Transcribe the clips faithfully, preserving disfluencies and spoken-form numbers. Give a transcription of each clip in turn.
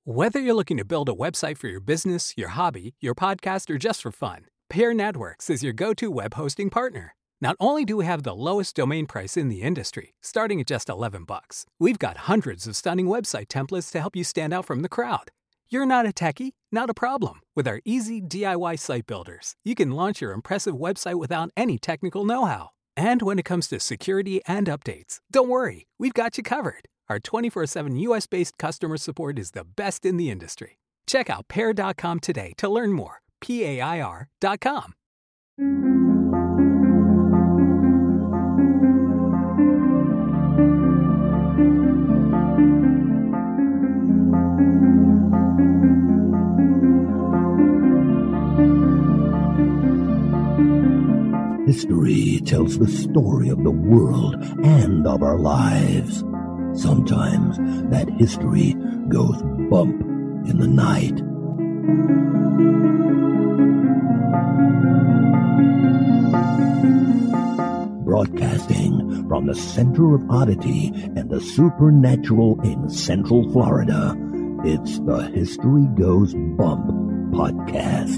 Whether you're looking to build a website for your business, your hobby, your podcast, or just for fun, Pair Networks is your go-to web hosting partner. Not only do we have the lowest domain price in the industry, starting at just eleven bucks, we've got hundreds of stunning website templates to help you stand out from the crowd. You're not a techie? Not a problem. With our easy D I Y site builders, you can launch your impressive website without any technical know-how. And when it comes to security and updates, don't worry, we've got you covered. Our twenty-four seven U S-based customer support is the best in the industry. Check out pair dot com today to learn more. P A I R dot com. History tells the story of the world and of our lives. Sometimes that history goes bump in the night. Broadcasting from the center of oddity and the supernatural in Central Florida, it's the History Goes Bump podcast.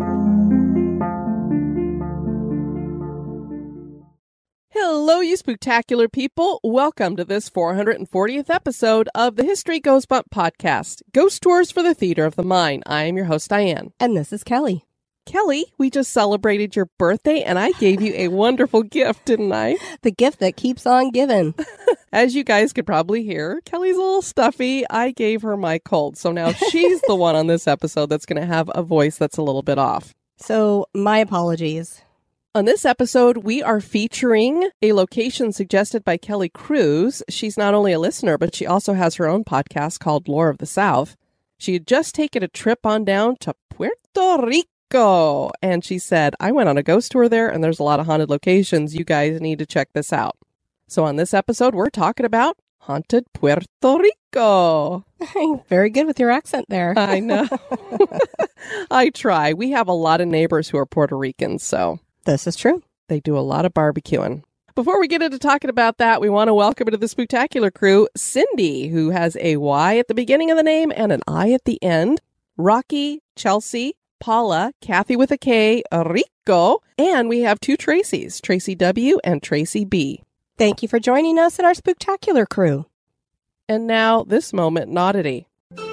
Hello, you spooktacular people. Welcome to this four hundred fortieth episode of the History Goes Bump podcast, Ghost Tours for the Theater of the Mind. I am your host, Diane. And this is Kelly. Kelly, we just celebrated your birthday, and I gave you a wonderful gift, didn't I? The gift that keeps on giving. As you guys could probably hear, Kelly's a little stuffy. I gave her my cold, so now she's the one on this episode that's going to have a voice that's a little bit off. So, my apologies. On this episode, we are featuring a location suggested by Kelly Cruz. She's not only a listener, but she also has her own podcast called Lore of the South. She had just taken a trip on down to Puerto Rico, and she said, I went on a ghost tour there, and there's a lot of haunted locations. You guys need to check this out. So on this episode, we're talking about haunted Puerto Rico. Very good with your accent there. I know. I try. We have a lot of neighbors who are Puerto Ricans, so... This is true. They do a lot of barbecuing. Before we get into talking about that, we want to welcome into the Spooktacular crew Cindy, who has a Y at the beginning of the name and an I at the end, Rocky, Chelsea, Paula, Kathy with a K, Rico, and we have two Tracys, Tracy W. and Tracy B. Thank you for joining us in our Spooktacular crew. And now, this moment in oddity.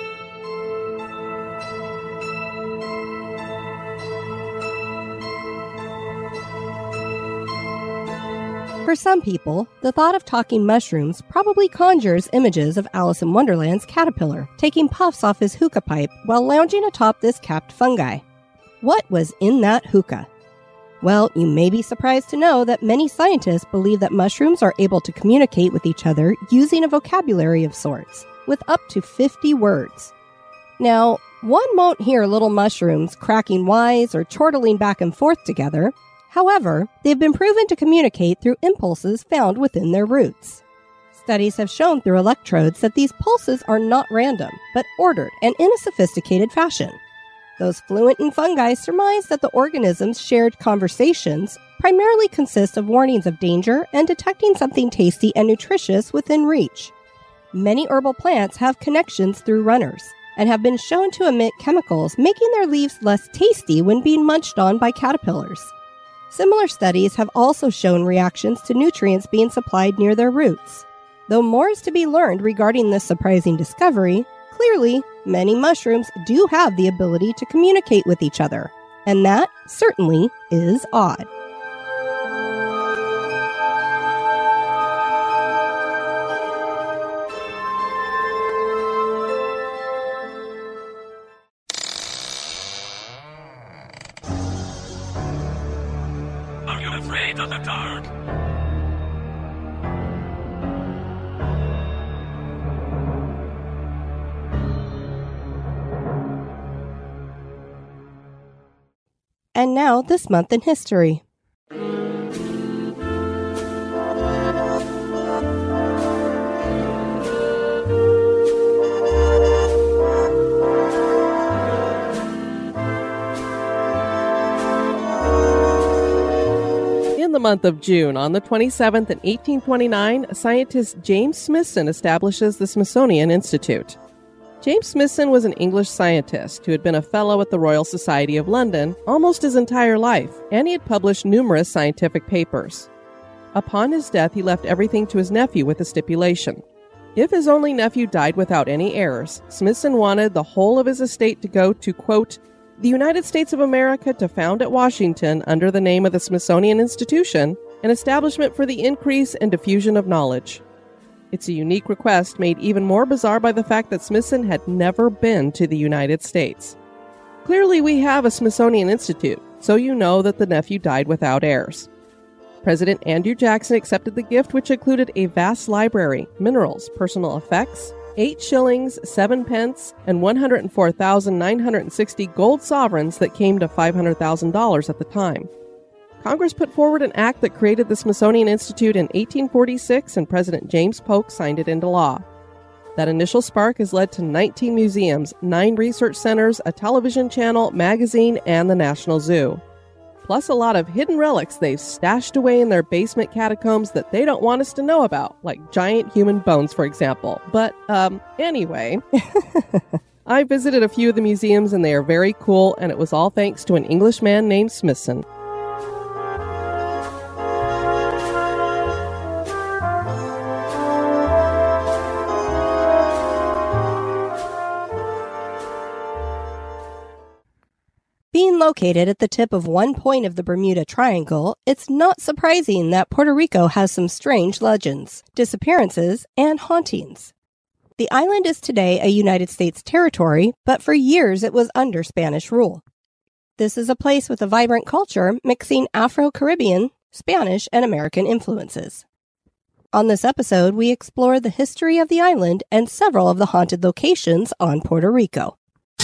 For some people, the thought of talking mushrooms probably conjures images of Alice in Wonderland's caterpillar taking puffs off his hookah pipe while lounging atop this capped fungi. What was in that hookah? Well, you may be surprised to know that many scientists believe that mushrooms are able to communicate with each other using a vocabulary of sorts, with up to fifty words. Now, one won't hear little mushrooms cracking wise or chortling back and forth together. However, they've been proven to communicate through impulses found within their roots. Studies have shown through electrodes that these pulses are not random, but ordered and in a sophisticated fashion. Those fluent in fungi surmise that the organism's shared conversations primarily consist of warnings of danger and detecting something tasty and nutritious within reach. Many herbal plants have connections through runners and have been shown to emit chemicals making their leaves less tasty when being munched on by caterpillars. Similar studies have also shown reactions to nutrients being supplied near their roots. Though more is to be learned regarding this surprising discovery, clearly, many mushrooms do have the ability to communicate with each other, and that certainly is odd. Afraid of the dark. And now, this month in history. In the month of June, on the twenty-seventh in eighteen twenty-nine, scientist James Smithson establishes the Smithsonian Institute. James Smithson was an English scientist who had been a fellow at the Royal Society of London almost his entire life, and he had published numerous scientific papers. Upon his death, he left everything to his nephew with a stipulation. If his only nephew died without any heirs, Smithson wanted the whole of his estate to go to, quote, the United States of America to found at Washington under the name of the Smithsonian Institution, an establishment for the increase and diffusion of knowledge. It's a unique request made even more bizarre by the fact that Smithson had never been to the United States. Clearly, we have a Smithsonian Institute, so you know that the nephew died without heirs. President Andrew Jackson accepted the gift, which included a vast library, minerals, personal effects, eight shillings, seven pence, and one hundred four thousand nine hundred sixty gold sovereigns that came to five hundred thousand dollars at the time. Congress put forward an act that created the Smithsonian Institute in eighteen forty-six, and President James Polk signed it into law. That initial spark has led to nineteen museums, nine research centers, a television channel, magazine, and the National Zoo. Plus a lot of hidden relics they've stashed away in their basement catacombs that they don't want us to know about, like giant human bones, for example. But, um, anyway, I visited a few of the museums and they are very cool, and it was all thanks to an Englishman named Smithson. Being located at the tip of one point of the Bermuda Triangle, it's not surprising that Puerto Rico has some strange legends, disappearances, and hauntings. The island is today a United States territory, but for years it was under Spanish rule. This is a place with a vibrant culture mixing Afro-Caribbean, Spanish, and American influences. On this episode, we explore the history of the island and several of the haunted locations on Puerto Rico.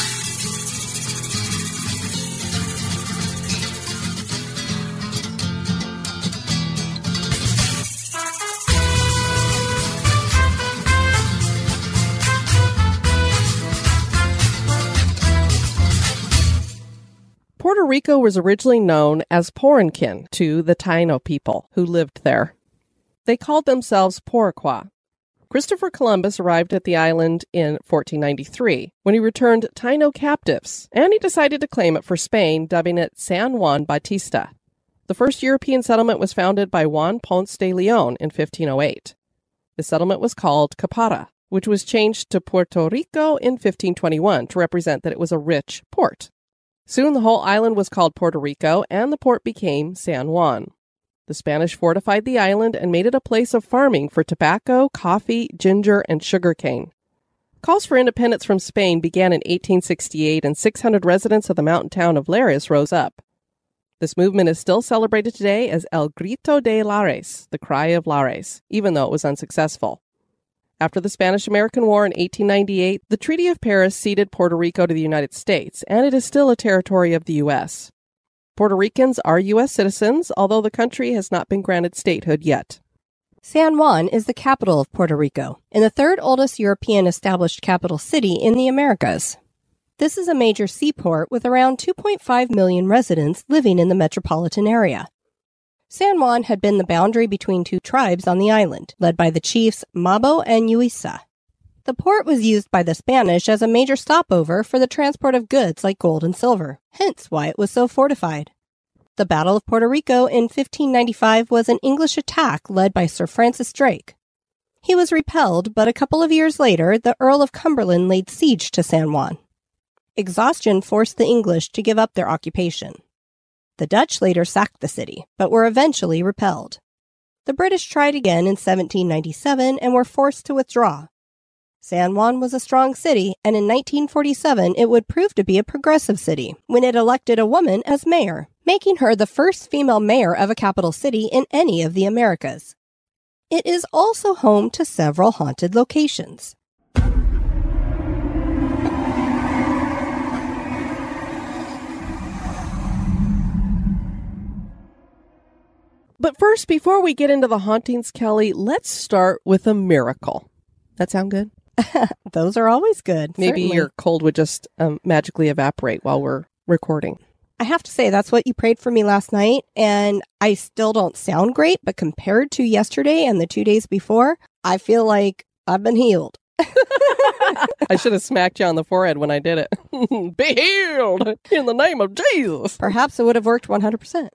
Puerto Rico was originally known as Porinkin to the Taino people who lived there. They called themselves Poriqua. Christopher Columbus arrived at the island in fourteen ninety-three when he returned Taino captives, and he decided to claim it for Spain, dubbing it San Juan Bautista. The first European settlement was founded by Juan Ponce de Leon in fifteen oh eight. The settlement was called Capara, which was changed to Puerto Rico in fifteen twenty-one to represent that it was a rich port. Soon the whole island was called Puerto Rico, and the port became San Juan. The Spanish fortified the island and made it a place of farming for tobacco, coffee, ginger, and sugarcane. Calls for independence from Spain began in eighteen sixty-eight, and six hundred residents of the mountain town of Lares rose up. This movement is still celebrated today as El Grito de Lares, the cry of Lares, even though it was unsuccessful. After the Spanish-American War in eighteen ninety-eight, the Treaty of Paris ceded Puerto Rico to the United States, and it is still a territory of the U S. Puerto Ricans are U S citizens, although the country has not been granted statehood yet. San Juan is the capital of Puerto Rico, and the third oldest European established capital city in the Americas. This is a major seaport with around two point five million residents living in the metropolitan area. San Juan had been the boundary between two tribes on the island, led by the chiefs Mabo and Yuisa. The port was used by the Spanish as a major stopover for the transport of goods like gold and silver, hence why it was so fortified. The Battle of Puerto Rico in fifteen ninety-five was an English attack led by Sir Francis Drake. He was repelled, but a couple of years later, the Earl of Cumberland laid siege to San Juan. Exhaustion forced the English to give up their occupation. The Dutch later sacked the city, but were eventually repelled. The British tried again in seventeen ninety-seven and were forced to withdraw. San Juan was a strong city, and in nineteen forty-seven it would prove to be a progressive city when it elected a woman as mayor, making her the first female mayor of a capital city in any of the Americas. It is also home to several haunted locations. But first, before we get into the hauntings, Kelly, let's start with a miracle. That sound good? Those are always good. Maybe certainly. Your cold would just um, magically evaporate while we're recording. I have to say, that's what you prayed for me last night, and I still don't sound great, but compared to yesterday and the two days before, I feel like I've been healed. I should have smacked you on the forehead when I did it. Be healed in the name of Jesus. Perhaps it would have worked one hundred percent.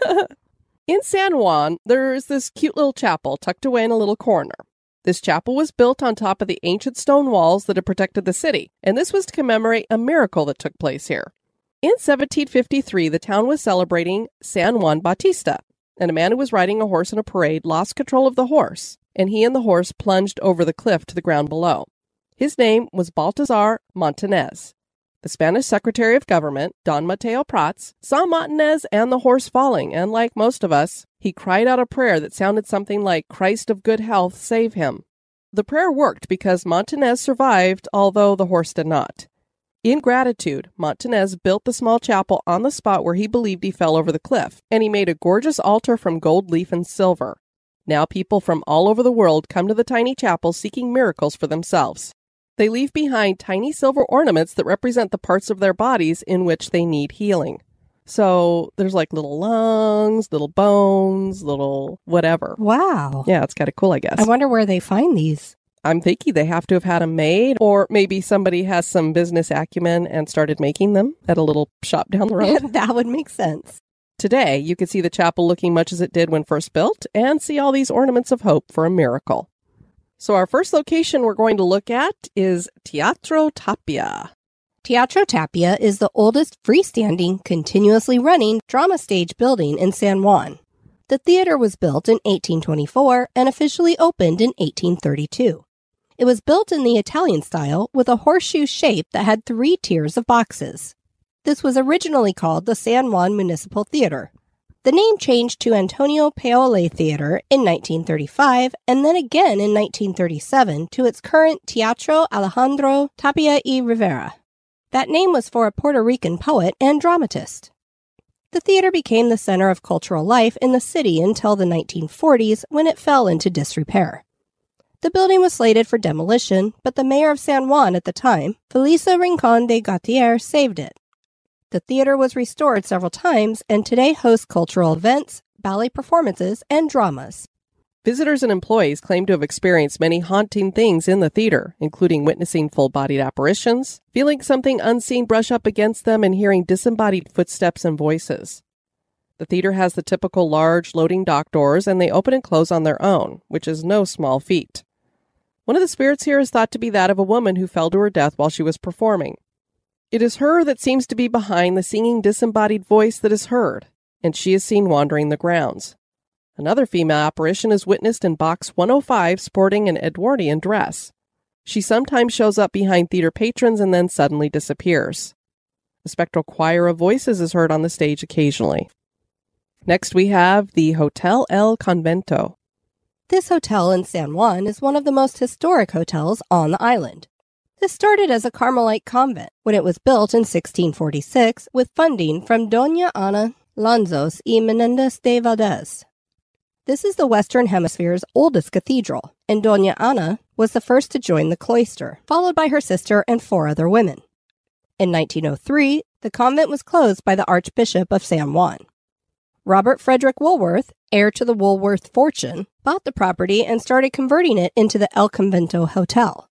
In San Juan, there's this cute little chapel tucked away in a little corner. This chapel was built on top of the ancient stone walls that had protected the city, and this was to commemorate a miracle that took place here. In seventeen fifty-three, the town was celebrating San Juan Bautista, and a man who was riding a horse in a parade lost control of the horse, and he and the horse plunged over the cliff to the ground below. His name was Baltasar Montanez. The Spanish Secretary of Government, Don Mateo Prats, saw Montanez and the horse falling, and like most of us, he cried out a prayer that sounded something like, "Christ of good health, save him." The prayer worked because Montanez survived, although the horse did not. In gratitude, Montanez built the small chapel on the spot where he believed he fell over the cliff, and he made a gorgeous altar from gold leaf and silver. Now people from all over the world come to the tiny chapel seeking miracles for themselves. They leave behind tiny silver ornaments that represent the parts of their bodies in which they need healing. So there's like little lungs, little bones, little whatever. Wow. Yeah, it's kind of cool, I guess. I wonder where they find these. I'm thinking they have to have had them made, or maybe somebody has some business acumen and started making them at a little shop down the road. That would make sense. Today, you can see the chapel looking much as it did when first built and see all these ornaments of hope for a miracle. So our first location we're going to look at is Teatro Tapia. Teatro Tapia is the oldest freestanding, continuously running drama stage building in San Juan. The theater was built in eighteen twenty-four and officially opened in eighteen thirty-two. It was built in the Italian style with a horseshoe shape that had three tiers of boxes. This was originally called the San Juan Municipal Theater. The name changed to Antonio Paoli Theater in nineteen thirty-five and then again in nineteen thirty-seven to its current Teatro Alejandro Tapia y Rivera. That name was for a Puerto Rican poet and dramatist. The theater became the center of cultural life in the city until the nineteen forties when it fell into disrepair. The building was slated for demolition, but the mayor of San Juan at the time, Felisa Rincon de Gautier, saved it. The theater was restored several times and today hosts cultural events, ballet performances, and dramas. Visitors and employees claim to have experienced many haunting things in the theater, including witnessing full-bodied apparitions, feeling something unseen brush up against them, and hearing disembodied footsteps and voices. The theater has the typical large loading dock doors, and they open and close on their own, which is no small feat. One of the spirits here is thought to be that of a woman who fell to her death while she was performing. It is her that seems to be behind the singing disembodied voice that is heard, and she is seen wandering the grounds. Another female apparition is witnessed in box one oh five sporting an Edwardian dress. She sometimes shows up behind theater patrons and then suddenly disappears. A spectral choir of voices is heard on the stage occasionally. Next we have the Hotel El Convento. This hotel in San Juan is one of the most historic hotels on the island. This started as a Carmelite convent when it was built in sixteen forty-six with funding from Doña Ana Lanzos y Menendez de Valdez. This is the Western Hemisphere's oldest cathedral, and Doña Ana was the first to join the cloister, followed by her sister and four other women. In nineteen oh three, the convent was closed by the Archbishop of San Juan. Robert Frederick Woolworth, heir to the Woolworth fortune, bought the property and started converting it into the El Convento Hotel.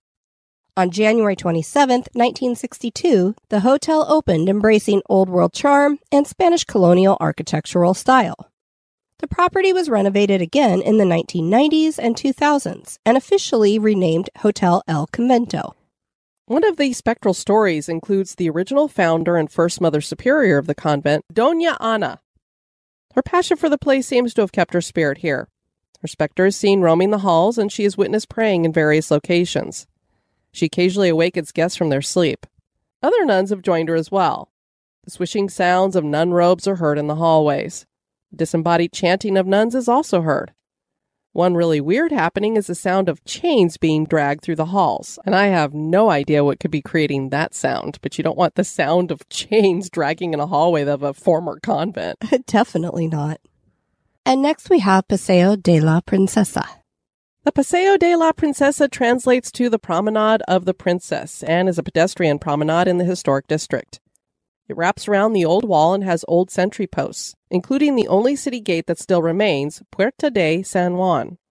On January twenty-seventh, nineteen sixty-two, the hotel opened, embracing Old World charm and Spanish colonial architectural style. The property was renovated again in the nineteen nineties and two thousands and officially renamed Hotel El Convento. One of the spectral stories includes the original founder and first Mother Superior of the convent, Doña Ana. Her passion for the place seems to have kept her spirit here. Her specter is seen roaming the halls, and she is witnessed praying in various locations. She occasionally awakens guests from their sleep. Other nuns have joined her as well. The swishing sounds of nun robes are heard in the hallways. The disembodied chanting of nuns is also heard. One really weird happening is the sound of chains being dragged through the halls, and I have no idea what could be creating that sound, but you don't want the sound of chains dragging in a hallway of a former convent. Definitely not. And next we have Paseo de la Princesa. The Paseo de la Princesa translates to the Promenade of the Princess and is a pedestrian promenade in the historic district. It wraps around the old wall and has old sentry posts, including the only city gate that still remains, Puerta de San Juan.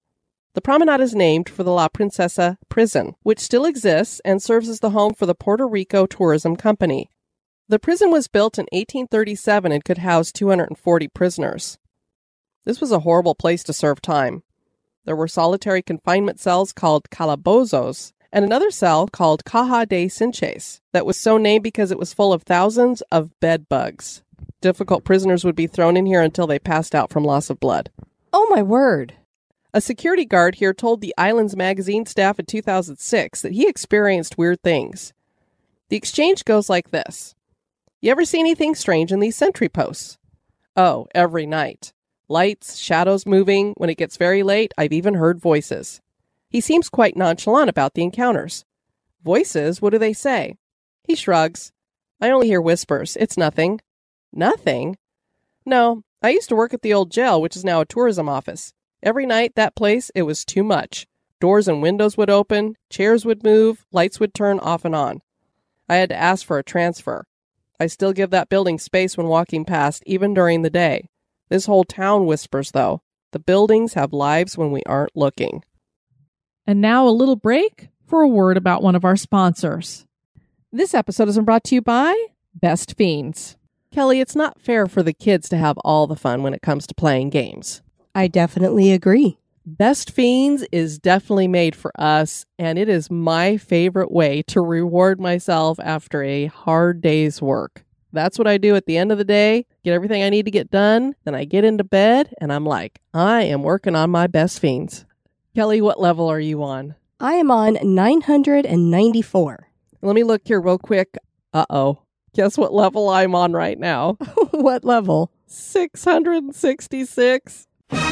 The promenade is named for the La Princesa prison, which still exists and serves as the home for the Puerto Rico Tourism Company. The prison was built in eighteen thirty-seven and could house two hundred forty prisoners. This was a horrible place to serve time. There were solitary confinement cells called calabozos, and another cell called Caja de Cinches that was so named because it was full of thousands of bed bugs. Difficult prisoners would be thrown in here until they passed out from loss of blood. Oh, my word. A security guard here told the Islands magazine staff in two thousand six that he experienced weird things. The exchange goes like this. You ever see anything strange in these sentry posts? Oh, every night. Lights, shadows moving. When it gets very late, I've even heard voices. He seems quite nonchalant about the encounters. Voices? What do they say? He shrugs. I only hear whispers. It's nothing. Nothing? No, I used to work at the old jail, which is now a tourism office. Every night, that place, it was too much. Doors and windows would open, chairs would move, lights would turn off and on. I had to ask for a transfer. I still give that building space when walking past, even during the day. This whole town whispers, though. The buildings have lives when we aren't looking. And now a little break for a word about one of our sponsors. This episode is brought to you by Best Fiends. Kelly, it's not fair for the kids to have all the fun when it comes to playing games. I definitely agree. Best Fiends is definitely made for us, and it is my favorite way to reward myself after a hard day's work. That's what I do at the end of the day, get everything I need to get done, then I get into bed, and I'm like, I am working on my Best Fiends. Kelly, what level are you on? I am on nine hundred ninety-four. Let me look here real quick. Uh-oh. Guess what level I'm on right now? What level? six hundred sixty-six.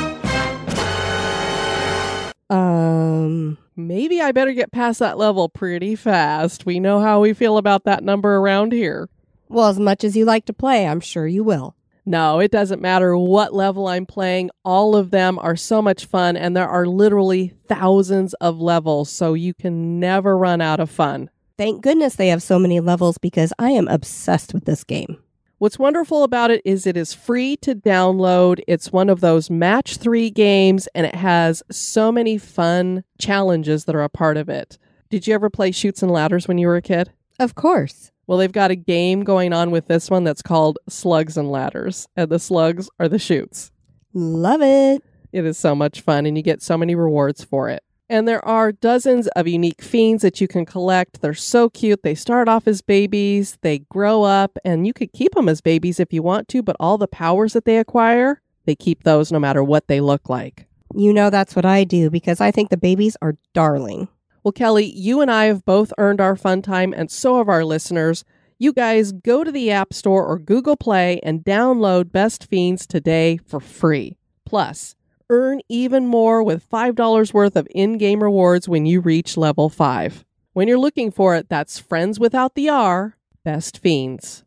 Um, maybe I better get past that level pretty fast. We know how we feel about that number around here. Well, as much as you like to play, I'm sure you will. No, it doesn't matter what level I'm playing. All of them are so much fun, and there are literally thousands of levels, so you can never run out of fun. Thank goodness they have so many levels because I am obsessed with this game. What's wonderful about it is it is free to download. It's one of those match three games, and it has so many fun challenges that are a part of it. Did you ever play Chutes and Ladders when you were a kid? Of course. Well, they've got a game going on with this one that's called Slugs and Ladders, and the slugs are the chutes. Love it. It is so much fun, and you get so many rewards for it. And there are dozens of unique fiends that you can collect. They're so cute. They start off as babies, they grow up, and you could keep them as babies if you want to, but all the powers that they acquire, they keep those no matter what they look like. You know that's what I do because I think the babies are darling. Well, Kelly, you and I have both earned our fun time, and so have our listeners. You guys go to the App Store or Google Play and download Best Fiends today for free. Plus, earn even more with five dollars worth of in-game rewards when you reach level five. When you're looking for it, that's Friends without the R, Best Fiends.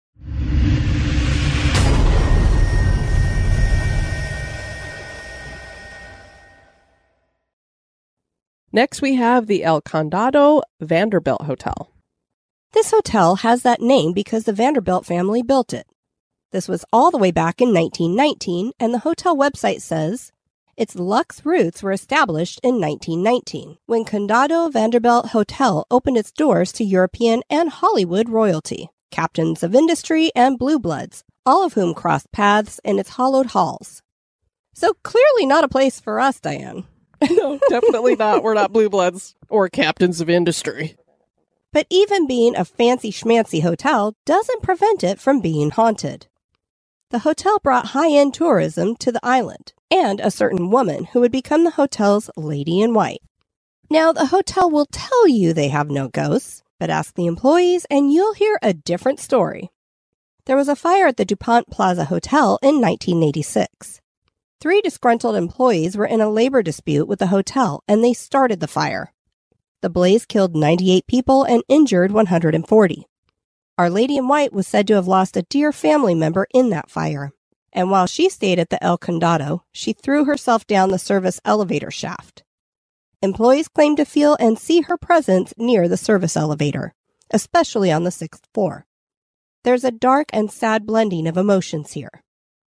Next, we have the El Condado Vanderbilt Hotel. This hotel has that name because the Vanderbilt family built it. This was all the way back in nineteen nineteen, and the hotel website says, its luxe roots were established in nineteen nineteen, when Condado Vanderbilt Hotel opened its doors to European and Hollywood royalty, captains of industry, and blue bloods, all of whom crossed paths in its hallowed halls. So clearly not a place for us, Diane. No, definitely not. We're not blue bloods or captains of industry. But even being a fancy schmancy hotel doesn't prevent it from being haunted. The hotel brought high-end tourism to the island, and a certain woman who would become the hotel's lady in white. Now, the hotel will tell you they have no ghosts, but ask the employees and you'll hear a different story. There was a fire at the DuPont Plaza Hotel in nineteen eighty-six. Three disgruntled employees were in a labor dispute with the hotel, and they started the fire. The blaze killed ninety-eight people and injured one hundred forty. Our Lady in White was said to have lost a dear family member in that fire. And while she stayed at the El Condado, she threw herself down the service elevator shaft. Employees claimed to feel and see her presence near the service elevator, especially on the sixth floor. There's a dark and sad blending of emotions here.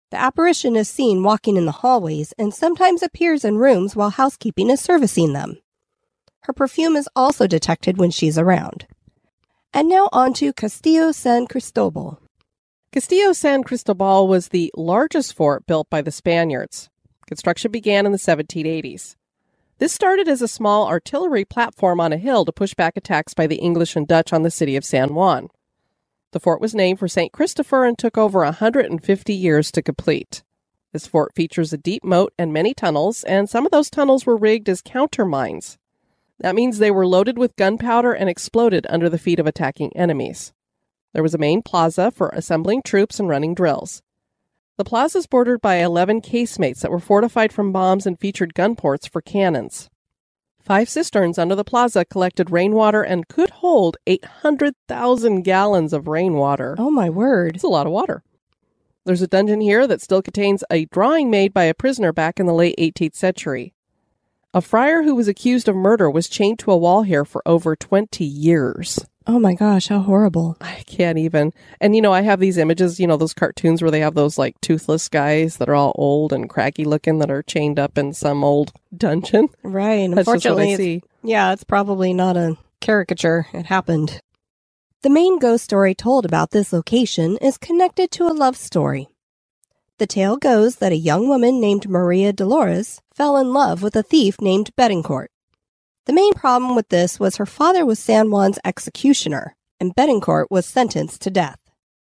The apparition is seen walking in the hallways and sometimes appears in rooms while housekeeping is servicing them. Her perfume is also detected when she's around. And now on to Castillo San Cristobal. Castillo San Cristobal was the largest fort built by the Spaniards. Construction began in the seventeen eighties. This started as a small artillery platform on a hill to push back attacks by the English and Dutch on the city of San Juan. The fort was named for Saint Christopher and took over one hundred fifty years to complete. This fort features a deep moat and many tunnels, and some of those tunnels were rigged as countermines. That means they were loaded with gunpowder and exploded under the feet of attacking enemies. There was a main plaza for assembling troops and running drills. The plaza is bordered by eleven casemates that were fortified from bombs and featured gun ports for cannons. Five cisterns under the plaza collected rainwater and could hold eight hundred thousand gallons of rainwater. Oh, my word. It's a lot of water. There's a dungeon here that still contains a drawing made by a prisoner back in the late eighteenth century. A friar who was accused of murder was chained to a wall here for over twenty years. Oh my gosh, how horrible. I can't even. And, you know, I have these images, you know, those cartoons where they have those, like, toothless guys that are all old and craggy looking that are chained up in some old dungeon. Right. And That's unfortunately, just what I see. Yeah, it's probably not a caricature. It happened. The main ghost story told about this location is connected to a love story. The tale goes that a young woman named Maria Dolores fell in love with a thief named Betancourt. The main problem with this was her father was San Juan's executioner, and Betancourt was sentenced to death.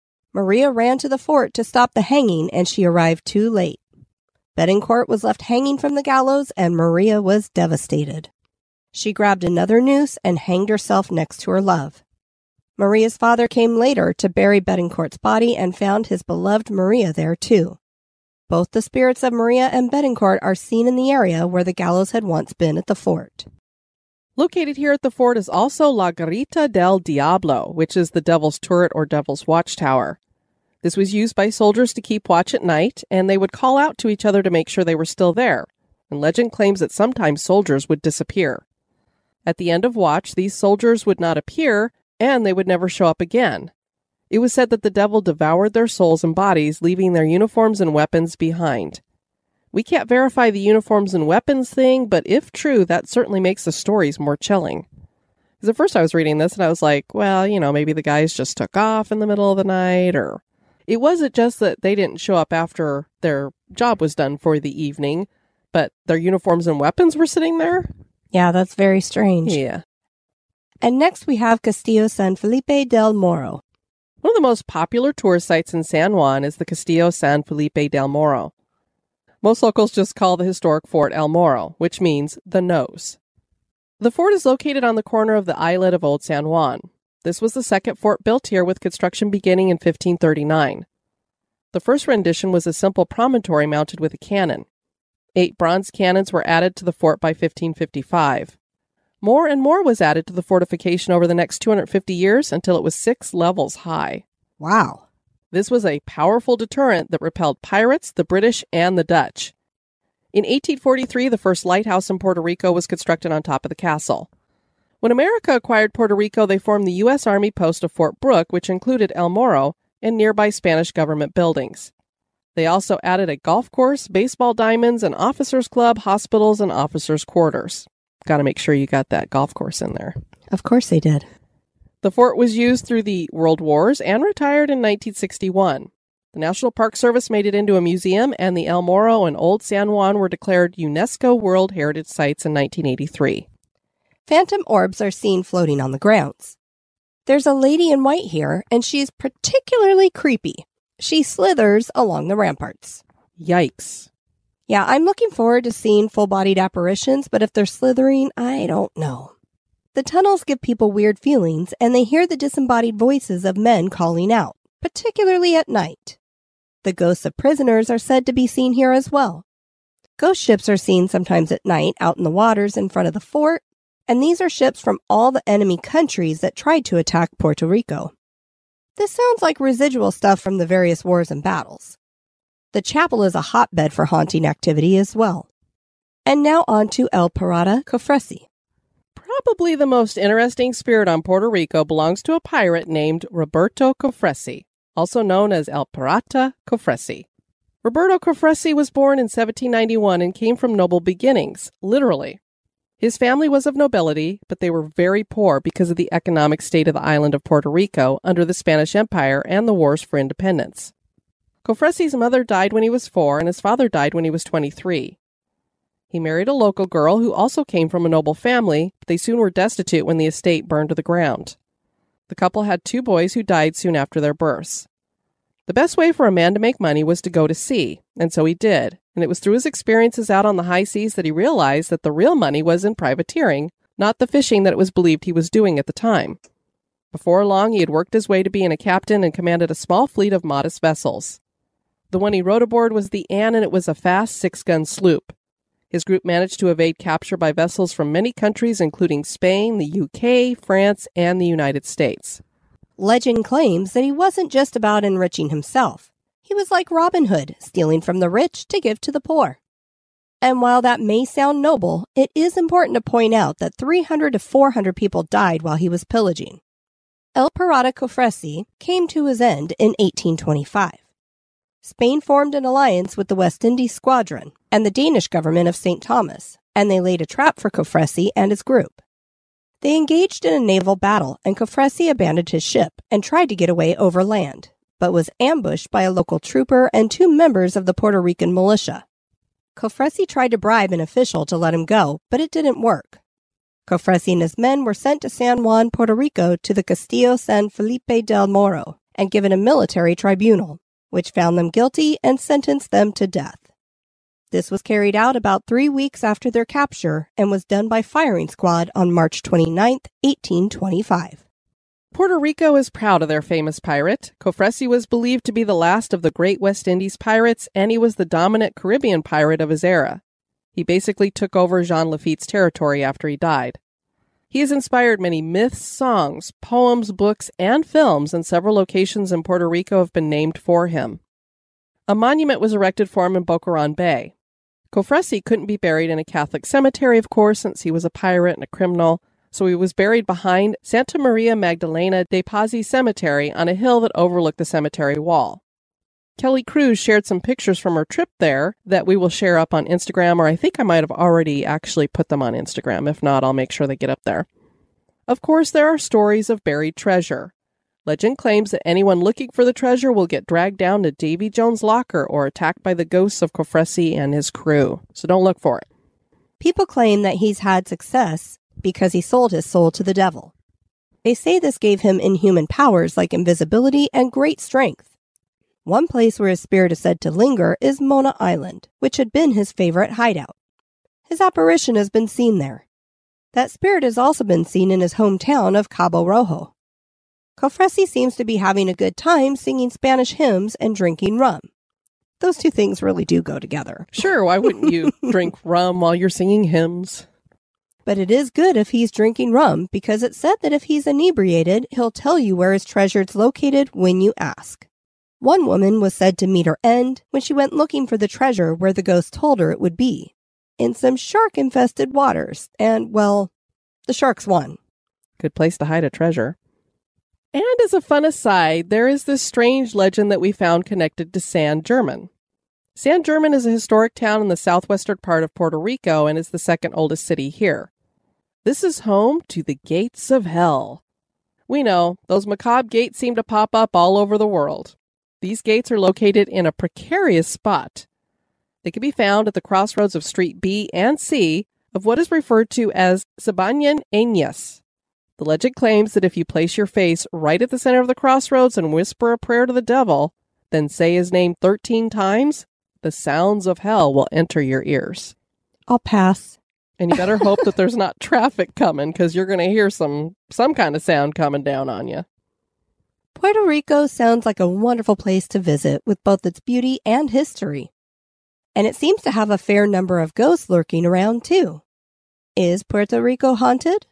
Maria ran to the fort to stop the hanging, and she arrived too late. Betancourt was left hanging from the gallows, and Maria was devastated. She grabbed another noose and hanged herself next to her love. Maria's father came later to bury Betancourt's body and found his beloved Maria there too. Both the spirits of Maria and Betancourt are seen in the area where the gallows had once been at the fort. Located here at the fort is also La Garita del Diablo, which is the Devil's Turret or Devil's Watchtower. This was used by soldiers to keep watch at night, and they would call out to each other to make sure they were still there, and legend claims that sometimes soldiers would disappear. At the end of watch, these soldiers would not appear, and they would never show up again. It was said that the devil devoured their souls and bodies, leaving their uniforms and weapons behind. We can't verify the uniforms and weapons thing, but if true, that certainly makes the stories more chilling. Because at first I was reading this and I was like, well, you know, maybe the guys just took off in the middle of the night, or it wasn't just that they didn't show up after their job was done for the evening, but their uniforms and weapons were sitting there. Yeah, that's very strange. Yeah. And next we have Castillo San Felipe del Moro. One of the most popular tourist sites in San Juan is the Castillo San Felipe del Moro. Most locals just call the historic fort El Moro, which means the nose. The fort is located on the corner of the islet of Old San Juan. This was the second fort built here, with construction beginning in fifteen thirty-nine. The first rendition was a simple promontory mounted with a cannon. Eight bronze cannons were added to the fort by fifteen fifty-five. More and more was added to the fortification over the next two hundred fifty years until it was six levels high. Wow. This was a powerful deterrent that repelled pirates, the British, and the Dutch. In eighteen forty-three, the first lighthouse in Puerto Rico was constructed on top of the castle. When America acquired Puerto Rico, they formed the U S Army post of Fort Brooke, which included El Moro and nearby Spanish government buildings. They also added a golf course, baseball diamonds, an officers' club, hospitals, and officers' quarters. Got to make sure you got that golf course in there. Of course they did. The fort was used through the World Wars and retired in nineteen sixty-one. The National Park Service made it into a museum, and the El Moro and Old San Juan were declared UNESCO World Heritage Sites in nineteen eighty-three. Phantom orbs are seen floating on the grounds. There's a lady in white here, and she's particularly creepy. She slithers along the ramparts. Yikes. Yeah, I'm looking forward to seeing full-bodied apparitions, but if they're slithering, I don't know. The tunnels give people weird feelings, and they hear the disembodied voices of men calling out, particularly at night. The ghosts of prisoners are said to be seen here as well. Ghost ships are seen sometimes at night out in the waters in front of the fort, and these are ships from all the enemy countries that tried to attack Puerto Rico. This sounds like residual stuff from the various wars and battles. The chapel is a hotbed for haunting activity as well. And now on to El Pirata Cofresi. Probably the most interesting spirit on Puerto Rico belongs to a pirate named Roberto Cofresi, also known as El Pirata Cofresi. Roberto Cofresi was born in seventeen ninety-one and came from noble beginnings, literally. His family was of nobility, but they were very poor because of the economic state of the island of Puerto Rico under the Spanish Empire and the wars for independence. Cofresi's mother died when he was four, and his father died when he was twenty-three. He married a local girl who also came from a noble family, but they soon were destitute when the estate burned to the ground. The couple had two boys who died soon after their births. The best way for a man to make money was to go to sea, and so he did, and it was through his experiences out on the high seas that he realized that the real money was in privateering, not the fishing that it was believed he was doing at the time. Before long, he had worked his way to being a captain and commanded a small fleet of modest vessels. The one he rowed aboard was the Anne, and it was a fast six-gun sloop. His group managed to evade capture by vessels from many countries, including Spain, the U K, France, and the United States. Legend claims that he wasn't just about enriching himself. He was like Robin Hood, stealing from the rich to give to the poor. And while that may sound noble, it is important to point out that three hundred to four hundred people died while he was pillaging. El Pirata Cofresi came to his end in eighteen twenty-five. Spain formed an alliance with the West Indies Squadron and the Danish government of Saint Thomas, and they laid a trap for Cofresi and his group. They engaged in a naval battle, and Cofresi abandoned his ship and tried to get away over land, but was ambushed by a local trooper and two members of the Puerto Rican militia. Cofresi tried to bribe an official to let him go, but it didn't work. Cofresi and his men were sent to San Juan, Puerto Rico, to the Castillo San Felipe del Moro, and given a military tribunal, which found them guilty and sentenced them to death. This was carried out about three weeks after their capture and was done by firing squad on March twenty-ninth, eighteen twenty-five. Puerto Rico is proud of their famous pirate. Cofresi was believed to be the last of the great West Indies pirates, and he was the dominant Caribbean pirate of his era. He basically took over Jean Lafitte's territory after he died. He has inspired many myths, songs, poems, books, and films, and several locations in Puerto Rico have been named for him. A monument was erected for him in Boquerón Bay. Cofresi couldn't be buried in a Catholic cemetery, of course, since he was a pirate and a criminal, so he was buried behind Santa Maria Magdalena de Pazzi Cemetery on a hill that overlooked the cemetery wall. Kelly Cruz shared some pictures from her trip there that we will share up on Instagram, or I think I might have already actually put them on Instagram. If not, I'll make sure they get up there. Of course, there are stories of buried treasure. Legend claims that anyone looking for the treasure will get dragged down to Davy Jones' locker or attacked by the ghosts of Cofresi and his crew, so don't look for it. People claim that he's had success because he sold his soul to the devil. They say this gave him inhuman powers like invisibility and great strength. One place where his spirit is said to linger is Mona Island, which had been his favorite hideout. His apparition has been seen there. That spirit has also been seen in his hometown of Cabo Rojo. Cofresi seems to be having a good time singing Spanish hymns and drinking rum. Those two things really do go together. Sure, why wouldn't you drink rum while you're singing hymns? But it is good if he's drinking rum, because it's said that if he's inebriated, he'll tell you where his treasure is located when you ask. One woman was said to meet her end when she went looking for the treasure where the ghost told her it would be, in some shark-infested waters, and, well, the sharks won. Good place to hide a treasure. And as a fun aside, there is this strange legend that we found connected to San German. San German is a historic town in the southwestern part of Puerto Rico and is the second oldest city here. This is home to the gates of hell. We know, those macabre gates seem to pop up all over the world. These gates are located in a precarious spot. They can be found at the crossroads of Street B and C of what is referred to as Sabanyan Eñas. The legend claims that if you place your face right at the center of the crossroads and whisper a prayer to the devil, then say his name thirteen times, the sounds of hell will enter your ears. I'll pass. And you better hope that there's not traffic coming, because you're going to hear some, some kind of sound coming down on you. Puerto Rico sounds like a wonderful place to visit with both its beauty and history. And it seems to have a fair number of ghosts lurking around, too. Is Puerto Rico haunted?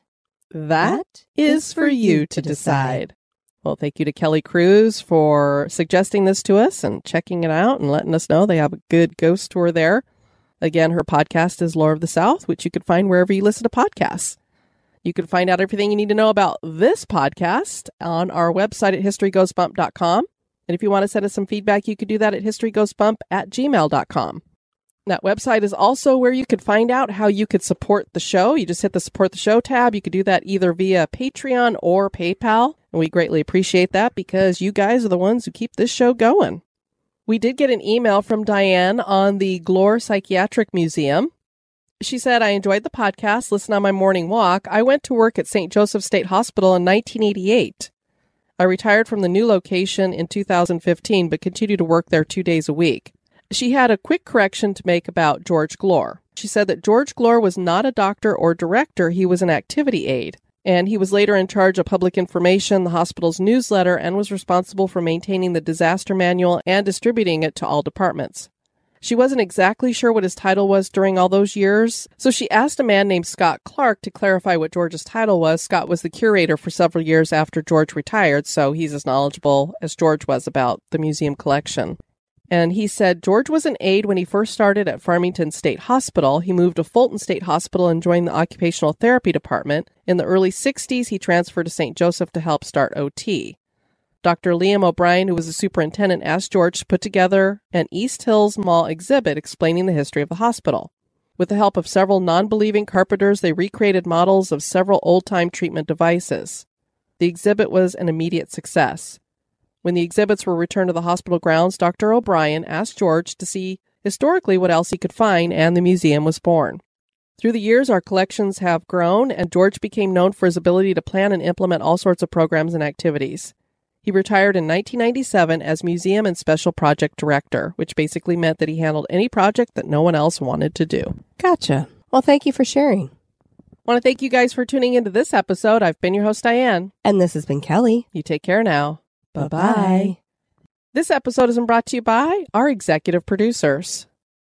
That is for you to decide. Well, thank you to Kelly Cruz for suggesting this to us and checking it out and letting us know they have a good ghost tour there. Again, her podcast is Lore of the South, which you can find wherever you listen to podcasts. You can find out everything you need to know about this podcast on our website at history goes bump dot com. And if you want to send us some feedback, you could do that at historygoesbump at gmail dot com. That website is also where you could find out how you could support the show. You just hit the Support the Show tab. You could do that either via Patreon or PayPal. And we greatly appreciate that because you guys are the ones who keep this show going. We did get an email from Diane on the Glore Psychiatric Museum. She said, I enjoyed the podcast, listen on my morning walk. I went to work at Saint Joseph State Hospital in nineteen eighty-eight. I retired from the new location in two thousand fifteen, but continue to work there two days a week. She had a quick correction to make about George Glore. She said that George Glore was not a doctor or director. He was an activity aide, and he was later in charge of public information, the hospital's newsletter, and was responsible for maintaining the disaster manual and distributing it to all departments. She wasn't exactly sure what his title was during all those years, so she asked a man named Scott Clark to clarify what George's title was. Scott was the curator for several years after George retired, so he's as knowledgeable as George was about the museum collection. And he said George was an aide when he first started at Farmington State Hospital. He moved to Fulton State Hospital and joined the occupational therapy department. In the early sixties, he transferred to Saint Joseph to help start O T. Doctor Liam O'Brien, who was the superintendent, asked George to put together an East Hills Mall exhibit explaining the history of the hospital. With the help of several non-believing carpenters, they recreated models of several old-time treatment devices. The exhibit was an immediate success. When the exhibits were returned to the hospital grounds, Doctor O'Brien asked George to see historically what else he could find, and the museum was born. Through the years, our collections have grown, and George became known for his ability to plan and implement all sorts of programs and activities. He retired in nineteen ninety-seven as Museum and Special Project Director, which basically meant that he handled any project that no one else wanted to do. Gotcha. Well, thank you for sharing. I want to thank you guys for tuning into this episode. I've been your host, Diane. And this has been Kelly. You take care now. Bye-bye. This episode is brought to you by our executive producers.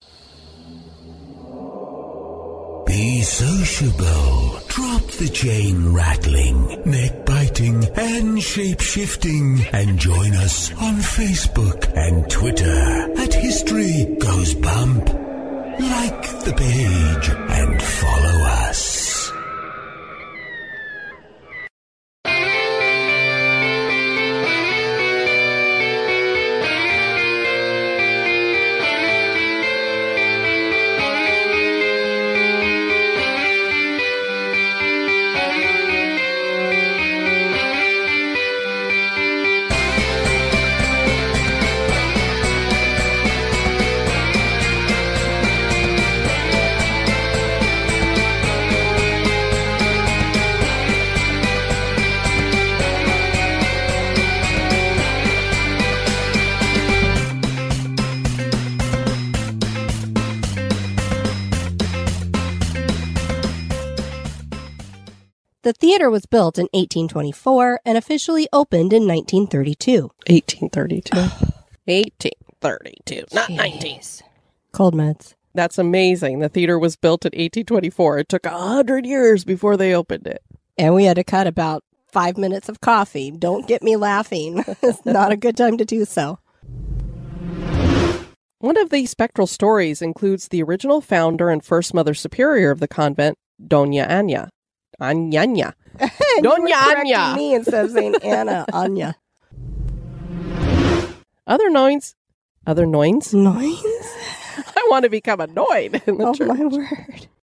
Be sociable. Drop the chain rattling, neck biting, and shape shifting. And join us on Facebook and Twitter at History Goes Bump. Like the page and follow us. The theater was built in eighteen twenty-four and officially opened in nineteen thirty-two. eighteen thirty-two. eighteen thirty-two, not Jeez. nineteen. Cold meds. That's amazing. The theater was built in eighteen twenty-four. It took a hundred years before they opened it. And we had to cut about five minutes of coffee. Don't get me laughing. It's not a good time to do so. One of the spectral stories includes the original founder and first Mother Superior of the convent, Doña Anya. Anyanya. Doña Anya. Me instead of saying Anna, Anya. Other noins. Other noins? Noins? I want to become a noin in the Oh, church. my word.